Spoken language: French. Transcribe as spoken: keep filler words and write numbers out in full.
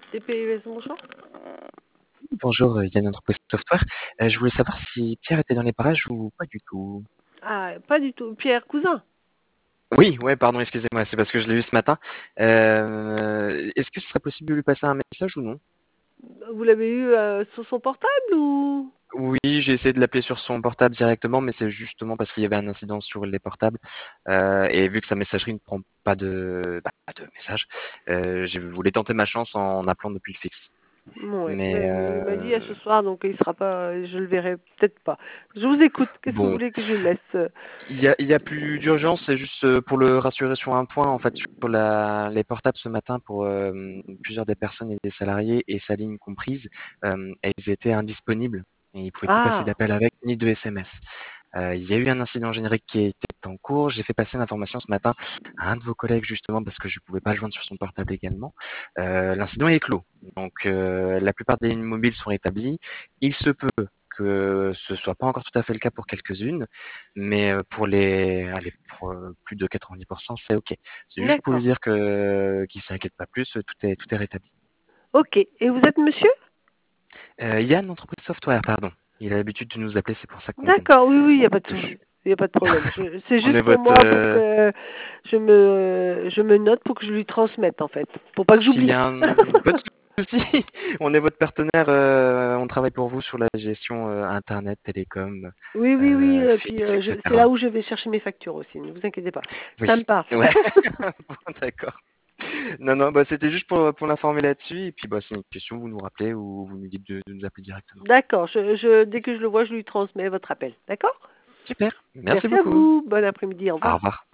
T P S, bonjour. Bonjour, euh, Yann Entreprise Software. Euh, je voulais savoir si Pierre était dans les parages ou pas du tout. Ah, pas du tout. Pierre Cousin. Oui, ouais, pardon, excusez-moi, c'est parce que je l'ai vu ce matin. Euh, est-ce que ce serait possible de lui passer un message ou non? Vous l'avez eu euh, sur son portable ou? Oui, j'ai essayé de l'appeler sur son portable directement, mais c'est justement parce qu'il y avait un incident sur les portables. Euh, et vu que sa messagerie ne prend pas de, bah, pas de message, euh, je voulais tenter ma chance en appelant depuis le fixe. Ouais, Mais mais, mais il m'a dit à ce euh, soir, donc il sera pas, je le verrai peut-être pas. Je vous écoute. Qu'est-ce que vous bon, voulez que je laisse? Il y a, il y a plus d'urgence, c'est juste euh, pour le rassurer sur un point, en fait, sur la, les portables ce matin pour euh, plusieurs des personnes et des salariés, et sa ligne comprise, euh, elles étaient indisponibles et ils ne pouvaient plus passer Ah, d'appel avec ni de S M S. Euh, il y a eu un incident générique qui était en cours. J'ai fait passer l'information ce matin à un de vos collègues justement parce que je ne pouvais pas le joindre sur son portable également. Euh, l'incident est clos, donc euh, la plupart des lignes mobiles sont rétablies. Il se peut que ce soit pas encore tout à fait le cas pour quelques-unes, mais euh, pour les, allez, pour euh, plus de quatre-vingt-dix pour cent, c'est ok. C'est juste pour lui d'accord. dire que qu'il s'inquiète pas plus, tout est tout est rétabli. Ok. Et vous êtes monsieur? Euh, Yann, entreprise software, pardon. Il a l'habitude de nous appeler, c'est pour ça qu'on D'accord. Oui, oui, il n'y a pas de que je- souci. Il n'y a pas de problème. Je- C'est on juste est pour votre moi, pour euh, que je me, je me note, pour que je lui transmette en fait, pour pas que s'il y j'oublie. a un pas de souci, on est votre partenaire, euh, on travaille pour vous sur la gestion euh, internet, télécom, Oui, oui, oui. euh, Et puis fixe, euh, je- c'est là et cetera. où je vais chercher mes factures aussi. Ne vous inquiétez pas. Oui, Ça me parle. ouais, bon, d'accord. Non, non, bah c'était juste pour pour l'informer là-dessus et puis bah c'est une question, vous nous rappelez ou vous nous dites de, de nous appeler directement. D'accord. Je, je, dès que je le vois, je lui transmets votre appel. D'accord? Super, merci Merci à beaucoup. vous. Bon après-midi. Au Au revoir. revoir.